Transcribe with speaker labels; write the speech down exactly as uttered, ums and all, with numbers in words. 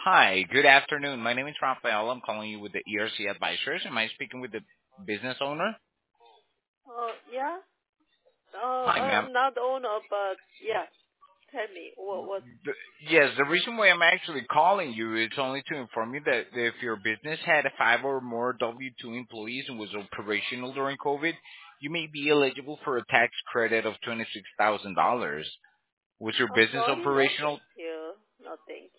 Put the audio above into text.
Speaker 1: Hi, good afternoon. My name is Rafael. I'm calling you with the E R C Advisors. Am I speaking with the business owner?
Speaker 2: Uh, yeah. Uh,
Speaker 1: Hi, ma'am.
Speaker 2: I'm not the owner, but yeah. Tell me what what.
Speaker 1: The, yes, the reason why I'm actually calling you is only to inform you that if your business had five or more W two employees and was operational during COVID, you may be eligible for a tax credit of twenty-six thousand dollars. Was your
Speaker 2: Oh,
Speaker 1: business
Speaker 2: sorry, no,
Speaker 1: operational?
Speaker 2: thank you. No, thank